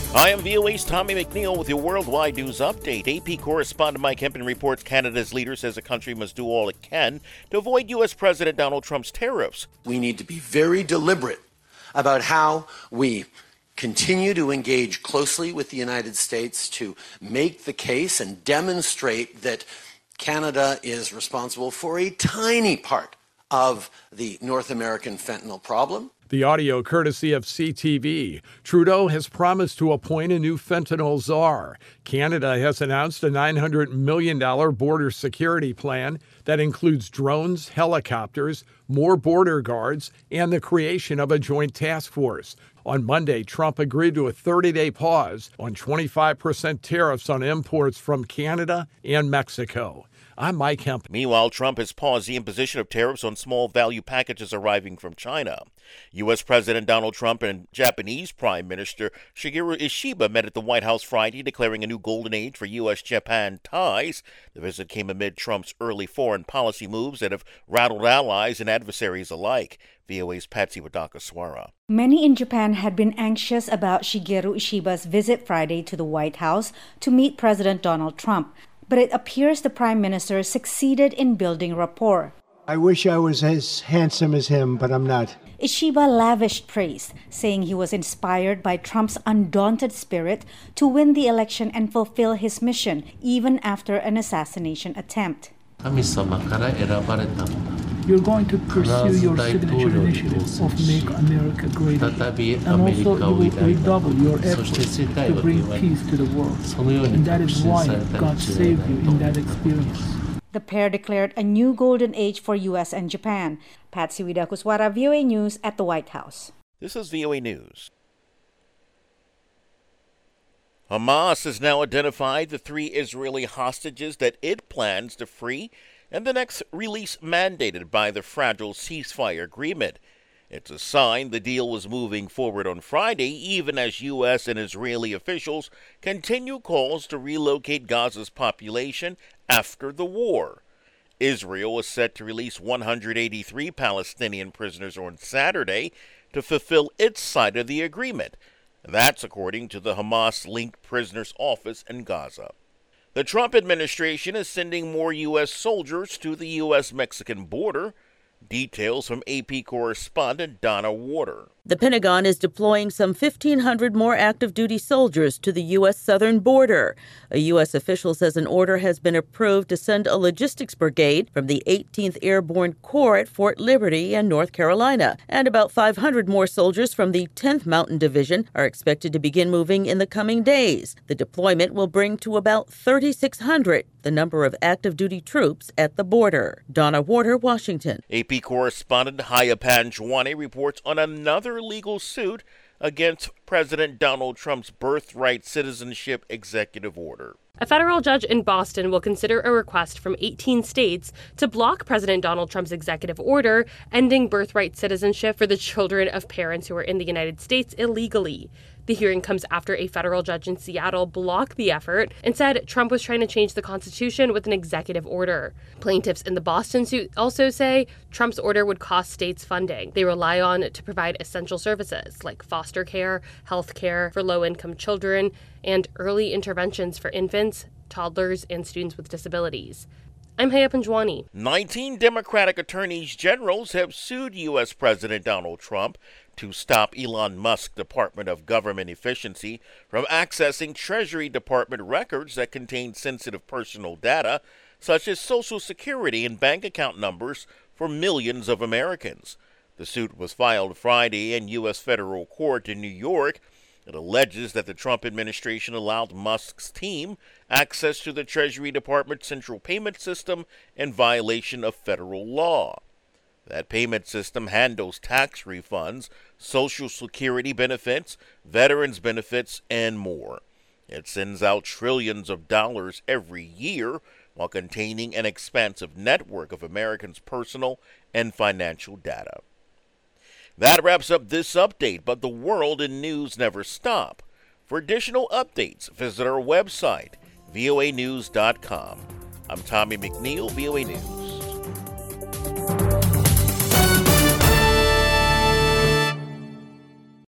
I am VOA's Tommy McNeil with your worldwide news update. AP correspondent Mike Hempen reports Canada's leader says the country must do all it can to avoid U.S. President Donald Trump's tariffs. We need to be very deliberate about how we continue to engage closely with the United States to make the case and demonstrate that Canada is responsible for a tiny part of the North American fentanyl problem. The audio courtesy of CTV. Trudeau has promised to appoint a new fentanyl czar. Canada has announced a $900 million border security plan that includes drones, helicopters, more border guards, and the creation of a joint task force. On Monday, Trump agreed to a 30-day pause on 25% tariffs on imports from Canada and Mexico. I'm Mike Hemp. Meanwhile, Trump has paused the imposition of tariffs on small value packages arriving from China. U.S. President Donald Trump and Japanese Prime Minister Shigeru Ishiba met at the White House Friday, declaring a new golden age for U.S.-Japan ties. The visit came amid Trump's early foreign policy moves that have rattled allies and adversaries alike. VOA's Patsy Wadaka-Swara. Many in Japan had been anxious about Shigeru Ishiba's visit Friday to the White House to meet President Donald Trump. But it appears the Prime Minister succeeded in building rapport. I wish I was as handsome as him, but I'm not. Ishiba lavished praise, saying he was inspired by Trump's undaunted spirit to win the election and fulfill his mission, even after an assassination attempt. You're going to pursue your signature initiative of Make America Great Again, and also you will redouble your efforts to bring peace to the world. And that is why God saved you in that experience. The pair declared a new golden age for U.S. and Japan. Patsy Wadaka-Swara, VOA News at the White House. This is VOA News. Hamas has now identified the 3 Israeli hostages that it plans to free and the next release mandated by the fragile ceasefire agreement. It's a sign the deal was moving forward on Friday, even as U.S. and Israeli officials continue calls to relocate Gaza's population after the war. Israel was set to release 183 Palestinian prisoners on Saturday to fulfill its side of the agreement. That's according to the Hamas-linked prisoners' office in Gaza. The Trump administration is sending more U.S. soldiers to the U.S.-Mexican border. Details from AP correspondent Donna Warder. The Pentagon is deploying some 1,500 more active-duty soldiers to the U.S. southern border. A U.S. official says an order has been approved to send a logistics brigade from the 18th Airborne Corps at Fort Liberty in North Carolina. And about 500 more soldiers from the 10th Mountain Division are expected to begin moving in the coming days. The deployment will bring to about 3,600 the number of active-duty troops at the border. Donna Warder, Washington. AP correspondent Haya Panjwani reports on another legal suit against President Donald Trump's birthright citizenship executive order. A federal judge in Boston will consider a request from 18 states to block President Donald Trump's executive order ending birthright citizenship for the children of parents who are in the United States illegally. The hearing comes after a federal judge in Seattle blocked the effort and said Trump was trying to change the Constitution with an executive order. Plaintiffs in the Boston suit also say Trump's order would cost states funding they rely on to provide essential services like foster care, health care for low-income children, and early interventions for infants, toddlers, and students with disabilities. I'm Haya Panjwani. 19 Democratic attorneys generals have sued U.S. President Donald Trump to stop Elon Musk's Department of Government Efficiency from accessing Treasury Department records that contain sensitive personal data, such as Social Security and bank account numbers for millions of Americans. The suit was filed Friday in U.S. federal court in New York. It alleges that the Trump administration allowed Musk's team access to the Treasury Department central payment system in violation of federal law. That payment system handles tax refunds, Social Security benefits, veterans benefits, and more. It sends out trillions of dollars every year while containing an expansive network of Americans' personal and financial data. That wraps up this update, but the world and news never stop. For additional updates, visit our website, voanews.com. I'm Tommy McNeil, VOA News.